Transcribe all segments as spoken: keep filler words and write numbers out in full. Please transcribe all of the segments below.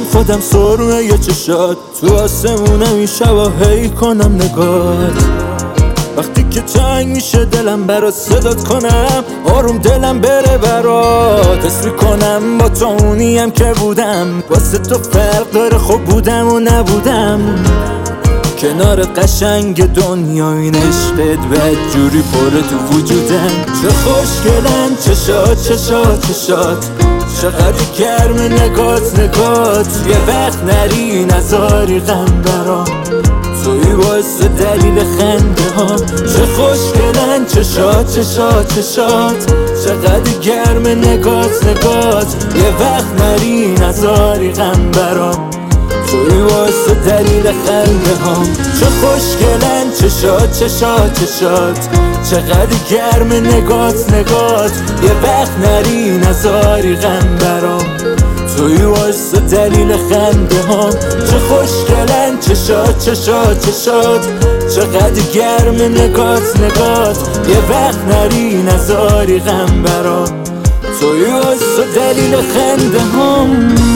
خودم سرمه یه چشات، تو آسمونم این شبا هی کنم نگات. وقتی که تنگ میشه دلم برات صدات کنم، آروم دلم بره برات. حس میکنم با تو اونیم که بودم، واسه تو فرق داره خب بودم و نبودم. کنار قشنگ دنیا این عشقت بدجوری پره تو وجودم. چه خوشگلن چشات چشات چشات، چقدر گرم نگات نگات. یه وقت نری نذاری غم برام، توی باعث دلیل خنده ها. چه خوشگلن چشات چشات چشات، چقدر گرم نگات نگات. یه وقت نری نذاری غم برام، توی واسه دلیل خنده ها. چه خوشگلن چشات چشات چشات، چقدر گرم نگات نگات. یه وقت نری نذاری غم برام، توی واسه دلیل خنده ها. چه خوشگلن چشات چشات چشات، چقدر گرم نگات نگات. یه وقت نری نذاری غم برام، توی واسه دلیل خنده ها.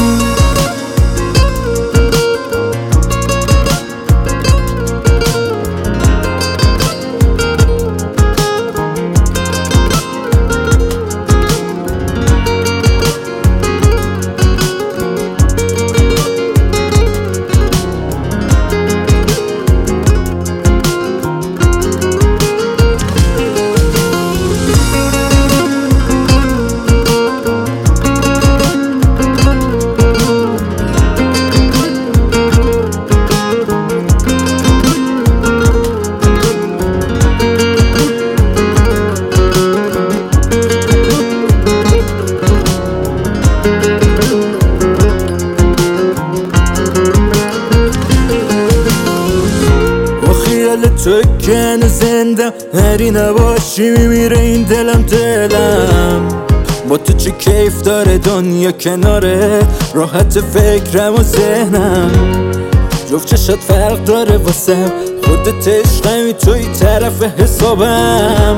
تو که زنده هری نباشی میمیره این دلم دلم. با تو چه کیف داره دنیا کناره، راحت فکرم و ذهنم. جفت چشات فرق داره واسم، خودت عشقمی توی طرف حسابم.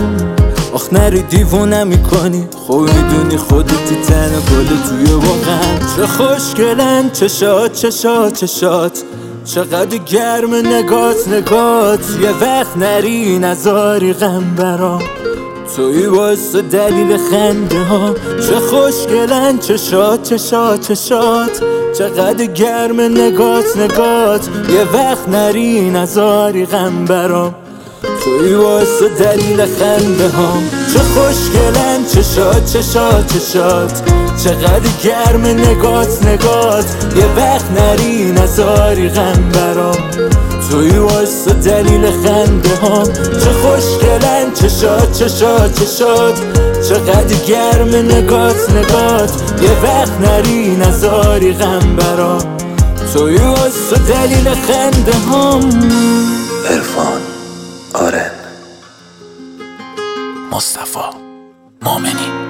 آخ نری دیوونه میکنی، خب میدونی خودتی تنها گل توی واقعم. چه خوشگلن چشات چشات چشات، چقدر گرم نگات نگات. یه وقت نری نذاری غم برام، توی واسه دلیل خنده ها. چه خوشگلن چشات چشات چشات، چقدر گرم نگات نگات. یه وقت نری نذاری غم برام، توی واسه دلیل خنده ها. چه خوشگلن چشات چشات چشات، چقدر گرم نگات نگات. یه وقت نری نذاری غم برام، توی واسه دلیل خنده ها. چه خوشگلن چشات چشات چشات، چقدر گرم نگات نگات. یه وقت نری نذاری غم برام، توی واسه دلیل خنده ها. عرفان آرن، مصطفی مومنی.